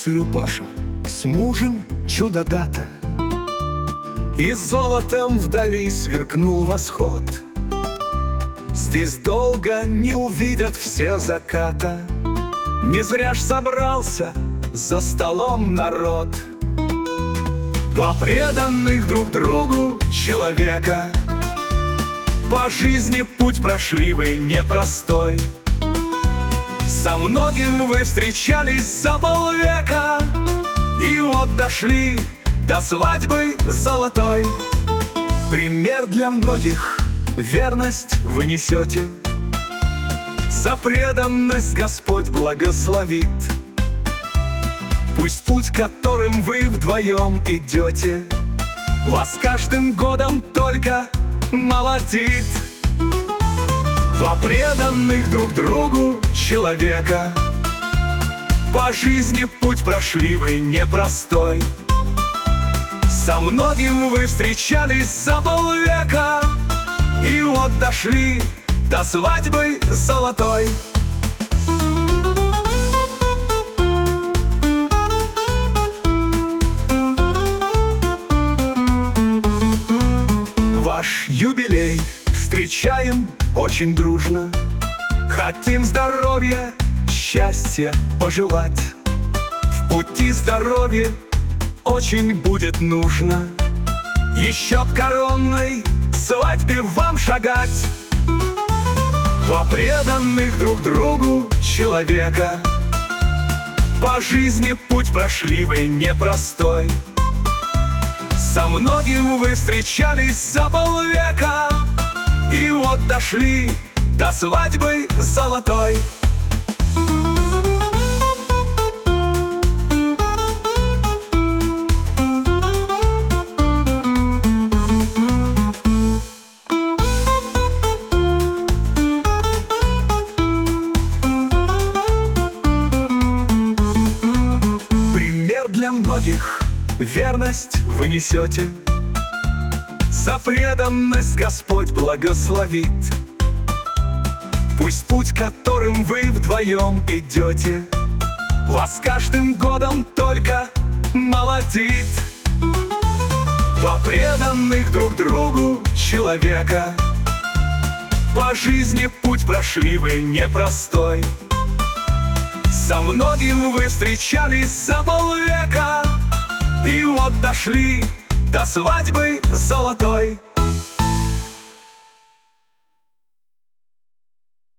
с Любашем, с мужем чудо-дата. И золотом вдали сверкнул восход. Здесь долго не увидят все заката. Не зря ж собрался за столом народ. Два преданных друг другу человека по жизни путь прошли вы непростой. Со многим вы встречались за полвека, и вот дошли до свадьбы золотой. Пример для многих, верность вы несете. За преданность Господь благословит. Пусть путь, которым вы вдвоем идете, вас каждым годом только молодит. Два преданных друг другу человека по жизни путь прошли вы непростой. Со многим вы встречались за полвека, и вот дошли до свадьбы золотой. Ваш юбилей встречаем очень дружно. Хотим здоровья, счастья пожелать. В пути здоровья очень будет нужно. Еще к коронной свадьбе вам шагать. Два преданных друг другу человека по жизни путь прошли вы непростой. Со многим вы встречались за полвека, и вот дошли до свадьбы золотой. Пример для многих, верность вы несете. За преданность Господь благословит. Пусть путь, которым вы вдвоем идете, вас каждым годом только молодит. Два преданных друг другу человека по жизни путь прошли вы непростой. Со многим вы встречались за полвека, и вот дошли до свадьбы золотой.